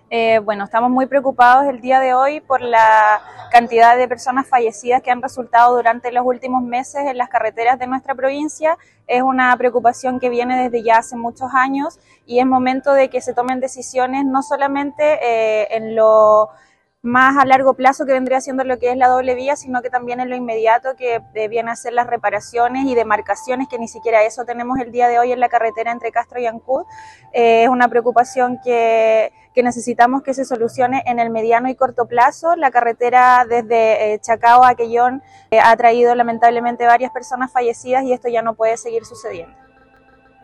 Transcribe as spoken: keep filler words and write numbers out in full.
Eh, bueno, estamos muy preocupados el día de hoy por la cantidad de personas fallecidas que han resultado durante los últimos meses en las carreteras de nuestra provincia. Es una preocupación que viene desde ya hace muchos años y es momento de que se tomen decisiones no solamente eh, en lo más a largo plazo, que vendría siendo lo que es la doble vía, sino que también en lo inmediato, que eh, viene a ser las reparaciones y demarcaciones, que ni siquiera eso tenemos el día de hoy en la carretera entre Castro y Ancud. Eh, es una preocupación que, que necesitamos que se solucione en el mediano y corto plazo. La carretera desde eh, Chacao a Aquellón eh, ha traído lamentablemente varias personas fallecidas y esto ya no puede seguir sucediendo.